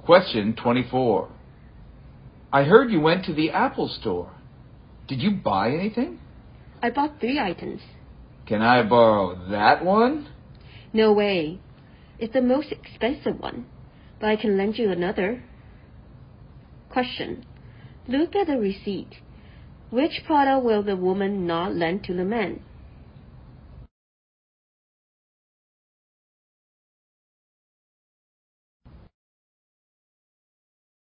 Question 24. I heard you went to the Apple store. Did you buy anything? I bought 3 items. Can I borrow that one? No way. It's the most expensive one, but I can lend you another. Question. Look at the receipt. Which product will the woman not lend to the man?